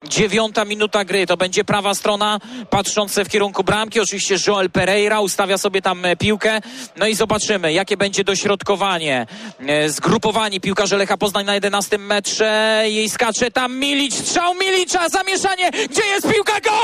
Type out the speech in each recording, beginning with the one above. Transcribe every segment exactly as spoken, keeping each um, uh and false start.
Dziewiąta minuta gry, to będzie prawa strona, patrzące w kierunku bramki. Oczywiście Joel Pereira ustawia sobie tam piłkę. No i zobaczymy, jakie będzie dośrodkowanie. Zgrupowani piłkarze Lecha Poznań na jedenastym metrze. Jej skacze tam Milić, strzał Milicza, zamieszanie. Gdzie jest piłka? Gol!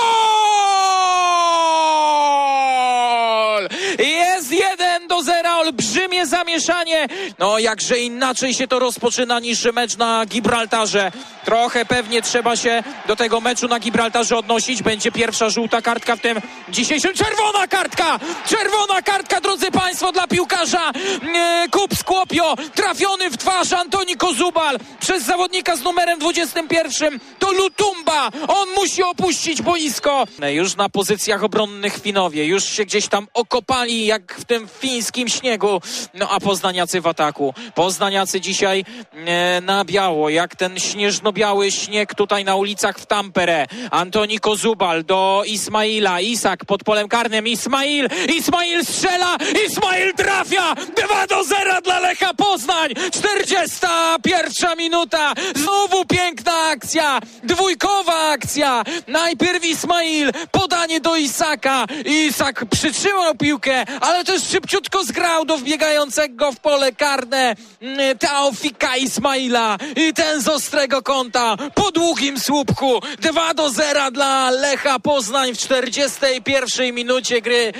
Jest jeden do zera, olbrzymie zamieszanie. No jakże inaczej się to rozpoczyna niż mecz na Gibraltarze. Trochę pewnie trzeba się do tego meczu na Gibraltarze odnosić. Będzie pierwsza żółta kartka w tym dzisiejszym. Czerwona kartka! Czerwona kartka, drodzy Państwo, dla piłkarza e, Kup Skłopio. Trafiony w twarz Antoni Kozubal przez zawodnika z numerem dwudziestym pierwszym. To Lutumba. On musi opuścić boisko. Już na pozycjach obronnych Finowie. Już się gdzieś tam okopali jak w tym fińskim śniegu. No a poznaniacy w ataku. Poznaniacy dzisiaj e, na biało. Jak ten śnieżno-biały śnieg tutaj na ulicach w Tampere. Antoni Kozubal do Ismaila. Isak pod polem karnym. Ismail. Ismail strzela. Ismail trafia. dwa do zera dla Lecha Poznań. czterdziesta pierwsza minuta. Znowu piękna akcja. Dwójkowa akcja. Najpierw Ismail. Podanie do Isaka. Isak przytrzymał piłkę, ale też szybciutko zgrał do wbiegającego w pole karne Taofika Ismaila. I ten z ostrego kąta po długim słupku. dwa do zera dla Lecha Poznań w czterdziestej pierwszej minucie gry.